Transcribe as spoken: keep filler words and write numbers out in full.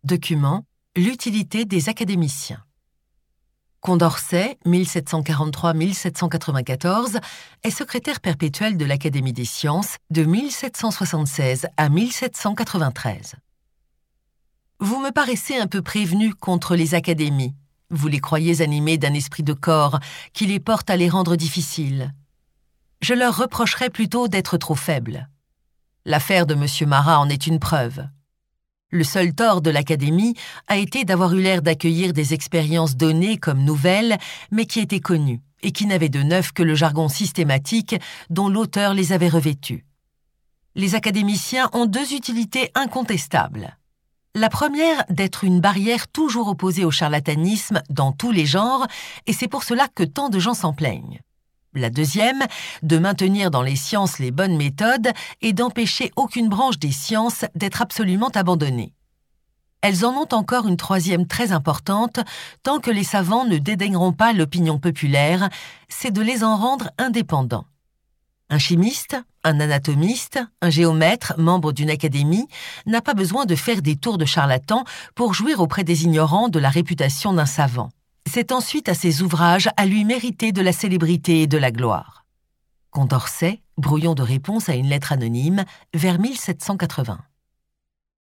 Document « L'utilité des académiciens ». Condorcet, mille sept cent quarante-trois à mille sept cent quatre-vingt-quatorze, est secrétaire perpétuel de l'Académie des sciences de mille sept cent soixante-seize à mille sept cent quatre-vingt-treize. Vous me paraissez un peu prévenu contre les académies. Vous les croyez animées d'un esprit de corps qui les porte à les rendre difficiles. Je leur reprocherais plutôt d'être trop faibles. L'affaire de M. Marat en est une preuve. Le seul tort de l'Académie a été d'avoir eu l'air d'accueillir des expériences données comme nouvelles, mais qui étaient connues, et qui n'avaient de neuf que le jargon systématique dont l'auteur les avait revêtues. Les académiciens ont deux utilités incontestables. La première, d'être une barrière toujours opposée au charlatanisme dans tous les genres, et c'est pour cela que tant de gens s'en plaignent. La deuxième, de maintenir dans les sciences les bonnes méthodes et d'empêcher aucune branche des sciences d'être absolument abandonnée. Elles en ont encore une troisième très importante, tant que les savants ne dédaigneront pas l'opinion populaire, c'est de les en rendre indépendants. Un chimiste, un anatomiste, un géomètre, membre d'une académie, n'a pas besoin de faire des tours de charlatan pour jouir auprès des ignorants de la réputation d'un savant. C'est ensuite à ses ouvrages à lui mériter de la célébrité et de la gloire. Condorcet, brouillon de réponse à une lettre anonyme, vers mille sept cent quatre-vingts.